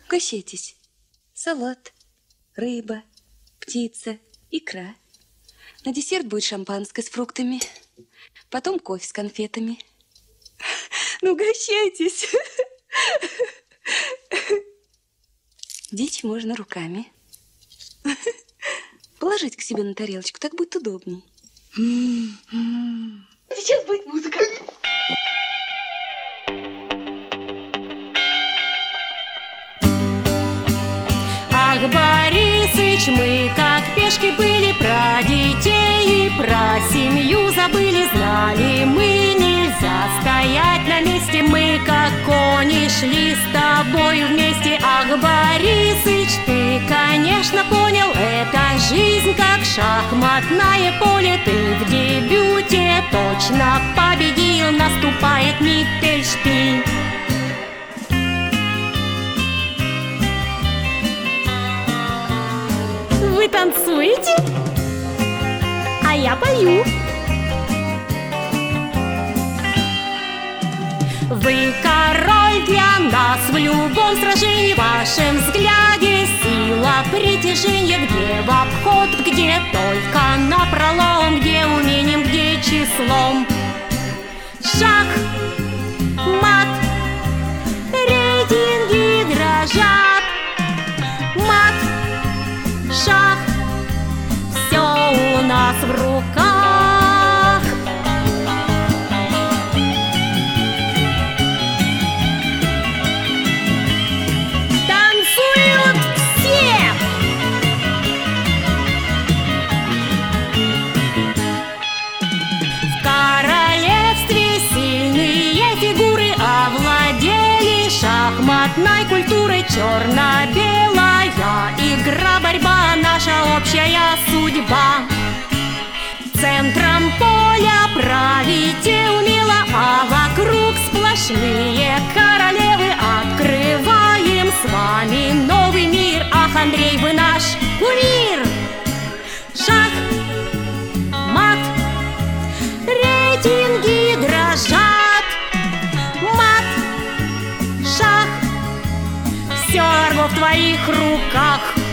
Угощайтесь. Салат, рыба, птица, икра. На десерт будет шампанское с фруктами. Потом кофе с конфетами. Ну, угощайтесь. Дичь можно руками. Положить к себе на тарелочку, так будет удобней. Сейчас будет музыка. Ах, Борисыч, мы как пешки были, про детей и про семью забыли. Знали мы, нельзя стоять на месте, мы как кони шли с тобой вместе. Ах, Борисыч, ты, конечно, понял, это жизнь как шахматное поле. Ты в дебюте точно победил, наступает Миттельшпиль. Вы танцуете, а я пою. Вы король для нас в любом сражении, в вашем взгляде сила притяжения. Где в обход, где только напролом, где умением, где числом. Шах, мат, рейтинги дрожат. Мат, шах, все у нас в руках. Танцуют все! В королевстве сильные фигуры овладели шахматной культурой. Черно-белая игра, борьба, наша общая судьба. Центром поля правите умело, а вокруг сплошные королевы. Открываем с вами новый мир. Ах, Андрей, вы наш кумир! Шах, мат, рейтинги дрожат. Мат, шах, все в твоих руках.